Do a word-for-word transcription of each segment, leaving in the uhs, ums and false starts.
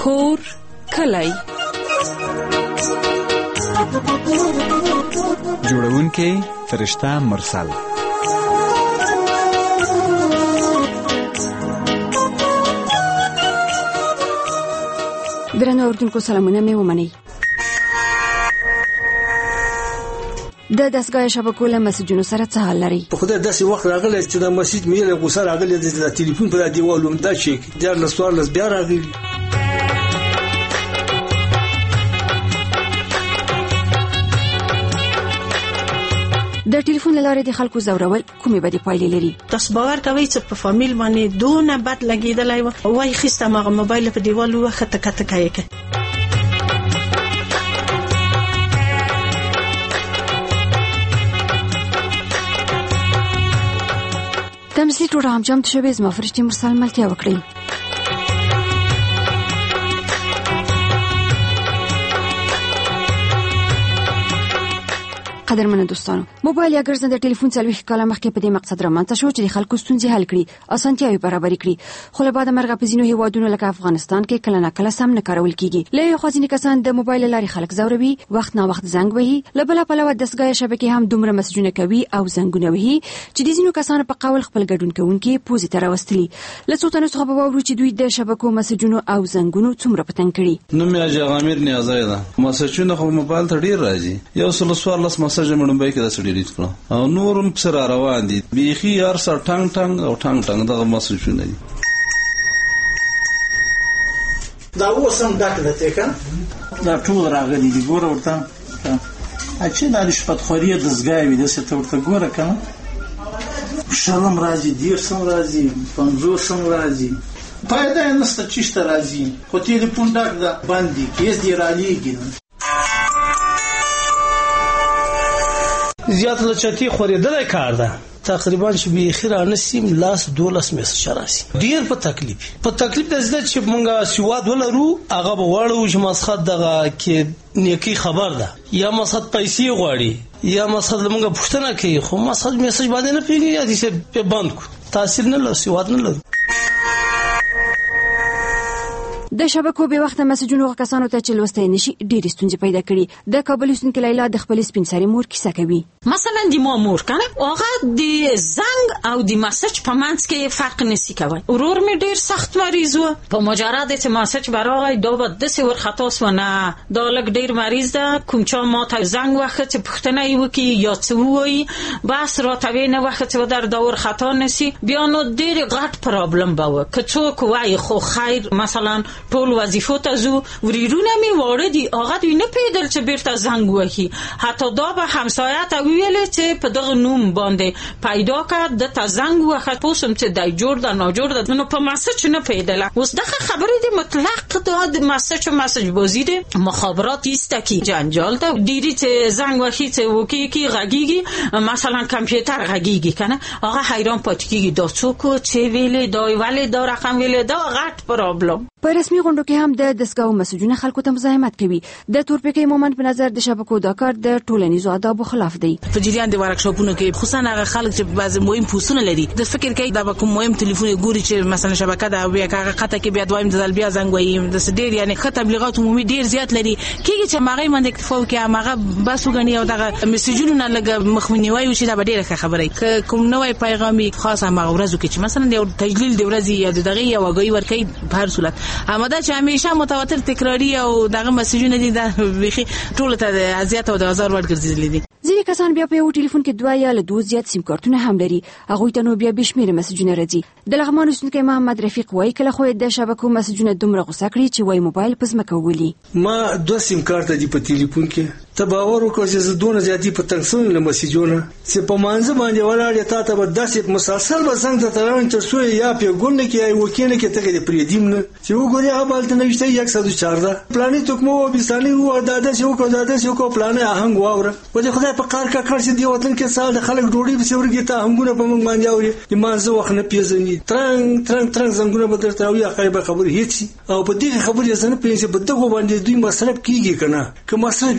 کور کلی. جوړونکی فرشته مرسل. درنو اوردونکو سلامونه مې ومنئ. د دستګاه شبکو له مسجونو سره څه حال لري؟ په خدای داسې وخت راغلی چې د مسجد مې له غوسه راغلی د ټلیفون په دیوال ومدا چې دیار لسوار لس بیا راغلی. د ټلیفون لاره د خلکو زورول کومې بدې پایلې لري؟ تاسو باور کوئ چې په فامیل باندې دونه بد لګیدلای و وای خسته مغه موبایل په دیوال وخته کته کوي. تمثیل ټول هم جام شوی زما فرشتي مرسل ملتیا وکړي. قدرمنو دوستانو، موبایل یا ګرځنده ټلیفون څلوېښت کاله مخکې په دې مقصد رامنځته شو چې د خلکو ستونزې حل کړي، اسانتیاوې برابرې کړي، خو له بعده مرغه په ځینو هیوادونو لکه افغانستان کې کله ناکله سم نه کارول کیږي. له یو خوا ځینې کسان د موبایل له لارې خلک ځوروي، وخت نا وخت زنګ وهي، له بله پلوه دستګاه شبکې هم دومره مسجونه کوي او زنګونه وهي چې د ځینو کسانو په قول خپل ګډون کوونکي پوزې ته راوستلي. له څو تنو څخه به واورو چې دوی د شبکو مسجونو او زنګونو څومره پتنګ کړي. نو مې اجغامیر نیازای ده مسجونه خو موبایل ته ډیر راځي. یو سل څوارلس مسج مړمبای کې ډیلیټ کړو او نورم سره روان دي بیخي یار سره ټنګ ټنګ او ټنګ ټنګ دغه مسجونه دي. دا اوسم داخله ته کا دا ټول راغلي دي ګوره ورته اچې د شپت خوري د زګاوي د ست ورته ګوره کنه شلم راځي دیر سم راځي پنځو سم راځي پایدا نسته چشته راځي خو ټلیفون ډاک دا باندې کیس دی رالیږي زیات لچتی خوریدل کار ده تقریبا چې به اخیرا نسیم لاس دولس میسج راسي ډیر په تکلیف په تکلیف د زده چې مونږه سواد ولرو هغه وړو چې مسخد دغه کې نیکی خبر ده یا مسخد پیسې غواړي یا مسخد مونږه پښتنه کوي خو مسخد میسج باندې نه پیږي یا دې په بند کو تاثیر نه لري سواد نه لري. د شبکو به وخت مسجونو کسانو ته چې لوستای نشي ډېر ستونزې پیدا کړي. د کابل اوسېدونکې لیلا د خپل سپین سري مور کیسه کوي. مثلا د ما مور کنه هغه د زنګ او د مسج په منځ کې فرق نسی کوي. ورور می ډېر سخت مریض و په مجرد چې مسج برای دا به د سور خطا سونه دا لګ ډېر مریض ده کوم چا ما ته زنګ وخت چې پښتنه یو کې یا څه وایي بس راتوي نه وخت چې در داور خطا نسی بیا نو ډېر غټ پرابلم باو که څوک وایي خو خیر مثلا ټول وظیفو ته زو وریرونه می واره دي هغه دوی نه پیدل چې بیرته زنګ وهي حتی دا به همسایه ته ویل چې په دغه نوم باندې پیدا کړ د تا زنګ وخت پوسم چې دای جوړ د نه جوړ د نو په مسج نه پیدل اوس دغه خبرې دي مطلق د مسج او مسج بازی دي مخابرات است کی جنجال ته ډیری چې زنګ وهي چې وکی کی غږیږي مثلا کمپیوټر غږیږي کنه هغه حیران پاتې کیږي دا څوک چې ویلې دا ویلې دا رقم ویلې دا غټ پرابلم. په رسمي غونډو کې هم د دستګاو مسجونه خلکو ته مزاحمت کوي. د تورپیکې مومند په نظر د شبکو دا کار د ټولنیزو آدابو خلاف دی. په جریان د ورکشاپونو کې خصوصا هغه خلک چې بعض مهم پوسونه لري د فکر کوي دا به کوم مهم ټلیفون ګوري چې مثلا شبکه دا بیا هغه خطه کې بیا دوایم د بیا زنګ وایي د ډیر یعنی خط تبلیغات عمومي ډیر زیات لري کیږي چې ماغه مند اکتفا کوي هغه بس وګڼي او دغه مسجونه نه لګ مخمنی وایي چې دا ډیره خبره کوم نوې پیغامي خاصه هغه ورځو کې چې مثلا د تجلیل د ورځي یا دغه یا وګي ورکې په هر صورت همدا چې همیشه متواتر تکراری او دغه مسجونه دي د بيخي ټول ته اذیت او د هزار ورډ ګرځېدلې دي. ځینې کسان بیا په یو ټلیفون کې دوه یا له دوه زیات سیم کارتونه هم لري هغه ته نو بیا بشمیره مسجونه راځي. د لغمان اوسېدونکي محمد رفیق وایي کله خو د شبکو مسجونه دومره غوسه کړی چې وای موبایل پس مکه ولي ما دوه سیم کارت دي په ټلیفون کې ته باور وکړې چې دونه زیاتې په تنګسون له مسجونه چې په مانځ باندې ولاړ تا ته به داسې مسلسل به څنګه ته تران تر څو یا په ګوند کې ای وکینه کې ته د پریدیم نه چې وګوري هغه بل ته نوښته یک سل و چارده پلانې توکمو بيستاني وو داده چې وکړه داده چې وکړه پلانې آهنګ واوره و دې خدای په کار کا کار چې دی وطن کې سال د خلک ډوډۍ په سورګي ته همغونه په موږ باندې اوري د مانځ وخت نه پیژني ترنګ ترنګ ترنګ زنګونه به درته وي خیبه خبر هیڅ او په دې خبرې ځنه پیسې په دغه باندې دوی مصرف کیږي کنه که مصرف به کیږي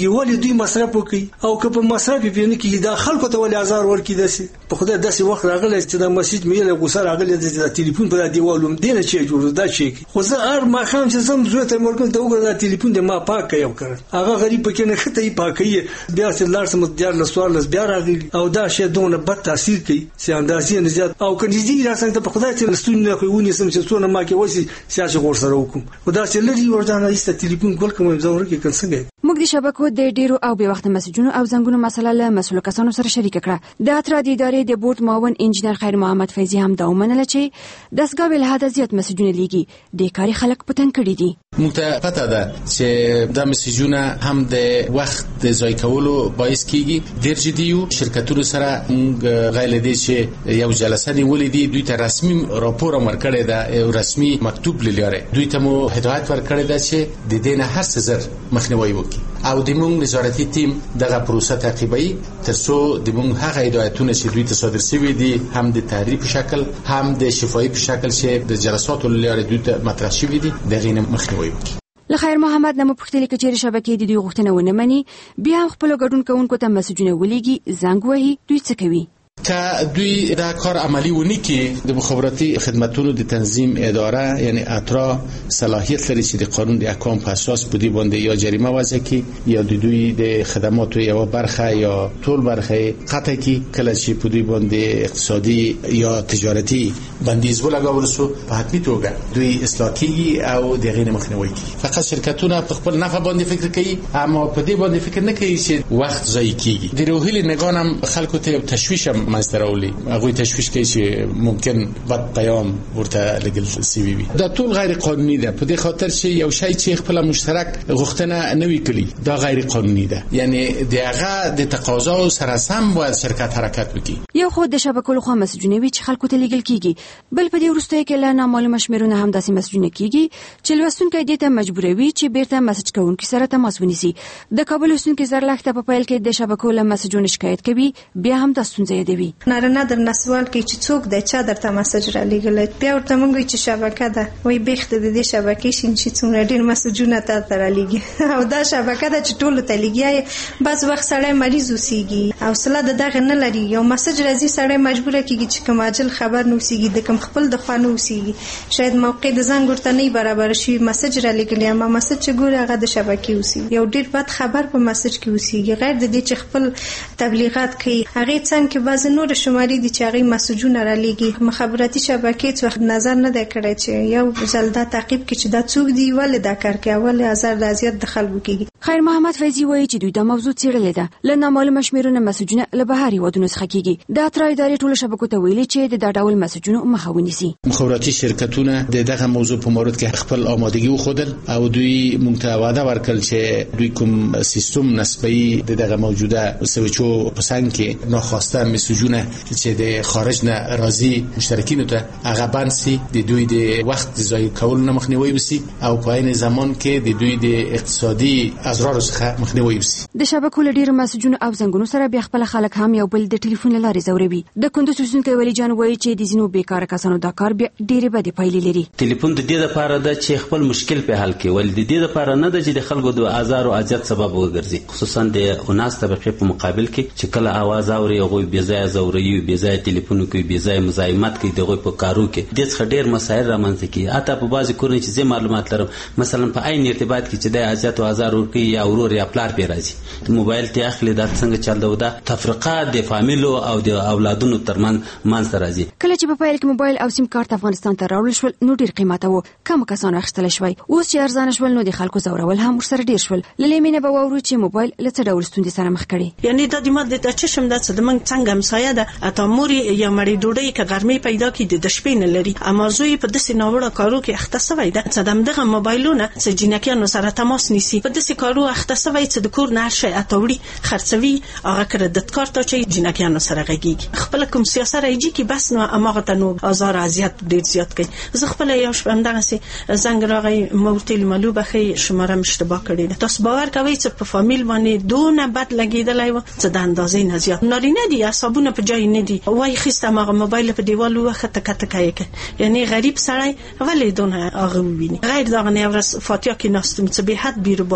کیږي ولې دوی مصرف وکړي او که په مصرف یې نه کیږي دا خلکو ته ولې آزار ورکړي داسې په خدای داسې وخت راغلی چې د مسجد مې له غوسه راغلی د ټلیفون په دیوالوم دینه چې جوړ دا شي خو زه هر ما خام چې سم زوی ته مرګ ته وګورم ټلیفون د ما پاک کيو کړ هغه غریب پکې نه خته یې پاکي بیا چې لار سم دیار له سوال لس بیا راغلی او دا شی دونه بد تاثیر کوي چې اندازې نه زیات او کني دې راځي ته په خدای ته لستون نه کوي سم چې څونه ما کې وسی سیاسي غور سره وکم خدای چې لري ورځانه ایست ټلیفون ګول کوم زور کې کنسنګ موږ د شبکو د ډیرو او به وخت مسجونو او زنګونو مسله له مسلو کسانو سره شریک کړه د اترا د ادارې د بورډ معاون انجنیر خیر محمد فیضی هم دا ومنله چې دسګاوي له حد زیات مسجونه لیږي د کاری خلک پتن کړي دي موږ ته پته ده چې د مسجونه هم د وخت د ځای کولو باعث کیږي ډیر جدي یو شرکتونو سره موږ غیر لدی چې یو جلسه نیولې دي دوی ته رسمي راپور ورکړی ده او رسمي مکتوب لري دوی ته مو هدایت ورکړی ده چې د دې نه هر څه زر مخنیوي وکړي او د موږ نظارتي ټیم دغه پروسه تعقیبوي ترڅو د موږ هغه هدایتونه چې دوی ته صادر شوي دي هم د تعریف په شکل هم د شفاهي په شکل چې د جلساتو لپاره دوی ته مطرح شوي دي دغه نه مخنیوي وکړي لخیر محمد نمو پختلی کچېر شبکې د دوی غوښتنه ونه مني بیا خپل ګډون کوونکو ته مسجونه ولېږي زنګ وهي دوی څه کوي که دوی دا کار عملی ونی کې د مخابراتي خدماتونو د تنظیم اداره یعنی اترا صلاحیت لري چې د قانون د احکام په اساس بودی باندې یا جریمه وضع کړي یا د دوی د خدماتو یو برخه یا ټول برخه قطع کړي کله چې په دوی باندې اقتصادي یا تجارتي بندیز ولګول شو په حتمی توګه دوی اصلاح کیږي او د غیر مخنیوي کوي فقط شرکتونه په خپل نفع باندې فکر کوي اما په دې باندې فکر نه کوي چې وخت ضایع کیږي د روحي نگانم خلکو ته تشویش مستراولي هغه تشویش کوي چې ممکن بد پیام ورته لګل سی وي دا ټول غیر قانوني ده په دې خاطر چې یو شی چې خپل مشترک غوښتنه نه وی کړي دا غیر قانوني ده یعنی دغه د تقاضا سره سم باید شرکت حرکت وکړي یو خو د شبکو لخوا مسجونه وی چې خلکو ته لګل کیږي بل په دې ورسته کې لا نامعلومه شمیرونه هم داسې مسجونه کیږي چې لوستونکو دې ته مجبوروي چې بیرته مسج کوونکي سره تماس ونیسي د کابل لوستونکو زرلخته په پیل کې د شبکو له مسجونو شکایت کوي بیا هم د ستونزې دی نارنه در نسوال کې چې څوک د چا درته مسج را لګل بیا ورته مونږ چې شبکه ده وای بیخته د دې شبکې شین چې څومره ډیر مسجونه ته تر لګي او دا شبکه ده چې ټول ته لګي بعض وخت سړی مریض وسیږي او صله د دغه نه لري یو مسج راځي سړی مجبور کیږي چې کوم اجل خبر نو وسیږي د کوم خپل د خانو وسیږي شاید موقع د زنګ ورته نه برابر شي مسج را لګلی اما مسج چې ګور هغه د شبکې وسیږي یو ډیر بد خبر په مسج کې وسیږي غیر د دې چې خپل تبلیغات کوي هغه څنګه بعض نور شماري دي چې هغه مسجونه را لګي مخابراتي شبکې څخه نظر نه دی کړی چې یو زلدا تعقیب کې چې دا څوک دی ول دا کار کوي ول هزار د ازیت د خلکو کېږي خیر محمد فیضی وایي چې دوی د موضوع څېړلې ده له نامعلومه شمیرونه مسجونه له بهاري ودونو څخه کېږي د اترا ادارې ټول شبکو ته ویلي چې د دا ډول مسجونو مخه ونیسي مخابراتي شرکتونه د دغه موضوع په مورد کې خپل آمادګي وښودل او دوی موږ ته وعده ورکړل چې دوی کوم سیستم نسبی د دغه موجوده سویچو په څنګ کې ناخواسته مسجونه چې د خارج نه راځي مشترکینو ته هغه بانسي د دوی د وخت ضایع کول نه مخنیوي وسی او په عین زمان کې د دوی د اقتصادي اضرار څخه مخنیوي وسی د شبکو لډیر مسجونو او زنګونو سره بیا خپل خلک هم یو بل د ټلیفون لارې زوروي د کندوز اوسونکو ولی جان وایي چې د زینو بیکاره کسانو دا کار بیا ډیره بده پایلې لري ټلیفون د دې لپاره د چې خپل مشکل په حل کې ول د دې لپاره نه د چې د خلکو د آزار او اذیت سبب وګرځي خصوصا د اوناس طبقه په مقابل کې چې کله आवाज اوري او بې ځای زوري بې ځای ټلیفون کوي بې ځای مزاحمت کوي دغه په کارو کې د څه ډیر مسایل رامنځته کی اته په بازي کورنۍ چې زه معلومات لرم مثلا په عین ارتباط کې چې د اذیت او آزار ورکی یا ورور یا پلار پی راځي د موبایل ته اخلي د څنګه چل دا تفرقه د فامیلو او د اولادونو ترمن مانځ راځي کله چې په پیل کې موبایل او سیم کارت افغانستان ته راوړل شول نو ډیر قیمته وو کم کسان اخیستل شوی اوس چې ارزانه شول نو د خلکو زورول هم ورسره ډیر شول للیمینه به وورو چې موبایل لته ډول ستوندې سره مخ کړي یعنی د دې ماده د چشم د څه د منګ څنګه همسایه ده اته موري یا مړی ډوډۍ ک ګرمي پیدا کی د شپې نه لري اما زوی په دسې ناوړه کارو کې اخته سوی ده چې دغه موبایلونه چې جنکیانو سره تماس نیسي په دسې کارو اخته سوی چې د کور نه شي اتوړي خرڅوي هغه کړه کارت چې جنکیانو سره غږیږي خپل کوم سیاست راځي کی بس نو اماغه ته نو آزار اذیت ډیر زیات کوي زه خپل یو شپندغه سي زنګ راغی مورتل ملوبه خې شماره مشتبه کړی تاسو باور کوي چې په فامیل باندې دونه بد لګیدلای و چې د اندازې نه زیات نارینه دي حسابونه په جای نه دي وای خسته مغه موبایل په دیوال وخت کته کوي یعنی غریب سړی ولې دونه هغه ویني غیر دغه نه ورس فاتیا کې ناستم چې به حد بیرو بار هغه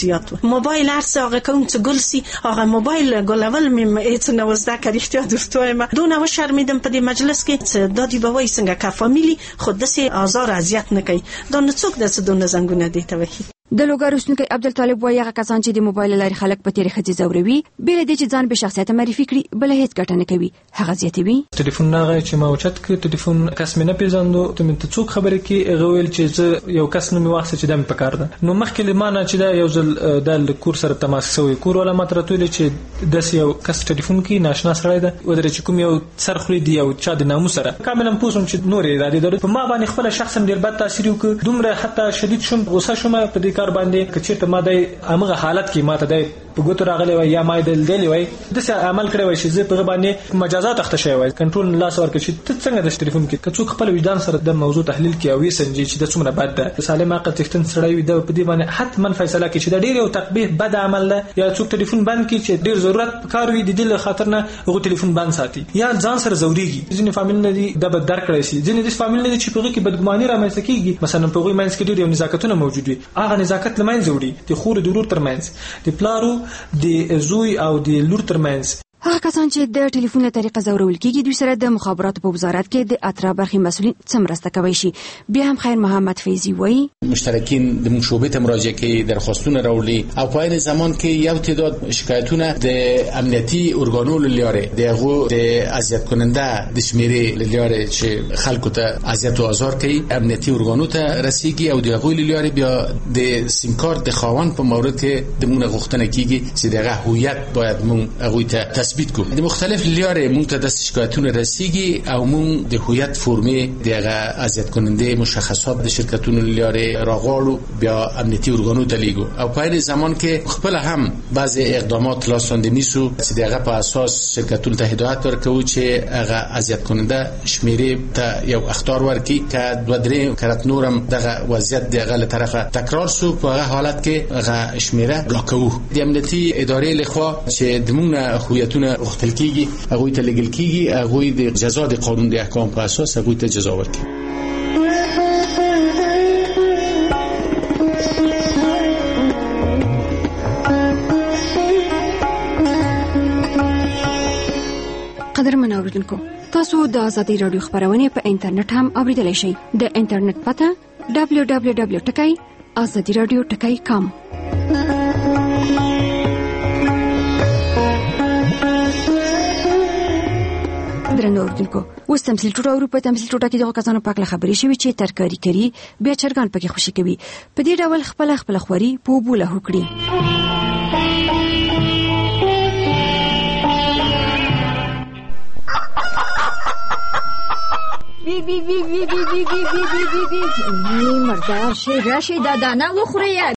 زیات و موبایل هر څه هغه کوم چې ګل سي هغه موبایل ګلول مې هیڅ نه وزده کړی احتیاط دوستوي ما دونه و شرمیدم په دې مجلس کې چې دادی بوي څنګه کا فامیلی خود دسه آزار اذیت نه کوي دا نه څوک دسه دونه زنګونه دی ته وایي د لوګر اوسنکي عبدالطالب وایي هغه کسان چې د موبایل لارې خلک په تیرې خځې زوروي بل دې چې ځان به شخصیت معرفي کړي بل هیڅ ګټه نه کوي هغه زیاتوي ټلیفون ناغه چې ما اوچت ک ټلیفون کس مې نه پیژاندو ته مې ته څوک خبرې کې هغه ویل چې یو کس نو مې واخصه چې دم پکار ده نو مخکې لمانه چې دا یو ځل د کور سره تماس شوی کور ولا ماته راتول چې داس یو کس ټلیفون کې ناشنا سره ده ودرې چې کوم یو سرخري دی او چا د نامو سره کاملا پوسم چې نور ارادي درته په ما باندې خپل شخصا ډیر بد تاثیر وکړ دومره حتی شدید شوم غوسه شوم په دې کار باندې چې ته ما د امغه حالت کې ماته د په ګوتو راغلی وای یا ما دل دی وای د څه عمل کړی وای چې زه په باندې مجازات اخته شوی وای کنټرول لاس ورکړي چې ته څنګه د ټلیفون کې کڅو خپل وجدان سره د موضوع تحلیل کې او وی سنجي چې د څومره بد ده سالم عقل تختن سړی وي د په دې باندې حتما فیصله کوي چې د ډیر یو تقبیح بد عمل ده یا څوک ټلیفون بند کړي چې ډیر ضرورت کار وي د دې خاطر نه هغه ټلیفون بند ساتي یا ځان سره زوريږي ځینې فامیل نه دي د بد در کړی شي ځینې د فامیل نه دي چې په هغه کې بدګماني رامنځته کیږي مثلا په هغه منځ کې ډیر یو نزاکتونه موجود وي هغه نزاکت لمنځه وړي د خور د ورور ترمنځ د پلارو د زوی او د لور ترمنځ هغه کسان چې د ټلیفون له طریقه زورول کیږي دوی سره د مخابراتو په وزارت کې د اترا برخي مسؤلین څمرسته کوي شي بیا هم خیر محمد فیضی وایي مشترکین د شعبې ته مراجعه کوي درخواستونه راوړي او په عین زمان کې یو تعداد شکایتونه د امنیتي ارګانو لاره دغه د اذیت کننده د شمیرې لاره چې خلکو ته اذیت او آزار کوي امنیتي ارګانو ته رسیږي او دغه لاره بیا د سیم کارت د خاوند په مورد کې د مونږ غوښتنه کیږي چې دغه هویت باید مونږ هغه ته تثبیت کو د مختلف لارې مونږ ته د شکایتونو رسیږي او مونږ د هویت فرمې دغه اذیت کننده مشخصات د شرکتونو لارې راغړو بیا امنیتي ارګانو ته لیږو او په دې زمان کې خپل هم بعضی اقدامات لاسوند نیسو چې دغه په اساس شرکتونو ته هدایت ورکوي چې هغه اذیت کننده شمیرې ته یو اختار ورکړي چې دوه درې کرت نورم دغه وضعیت دغه له طرفه تکرار سو په هغه حالت کې هغه شمیره بلاکوو د امنیتي ادارې لخوا چې د مونږ هویتونه وختل کیږي هغه ته لګل کیږي هغه د جزا د قانون د احکام په اساس هغه ته جزا ورکړي قدرمن اوریدونکو تاسو د آزادۍ رادیو خبرونه په انټرنیټ هم اوریدلای شئ د انټرنیټ پته دبلیو دبلیو دبلیو ټکی آزادۍ رادیو ټکی کام درنو اوریدونکو اوس تمثيل ټوټه اروپا تمثيل ټوټه کې دغه کسانو پاک خبرې شوي چې ترکاری کوي بیا چرګان پکې خوشي کوي په دې ډول خپل خپل خوري په بوله هکړي بی بی بی بی بی بی بی بی بی بی بی مردار شي راشي دا دانا وخوري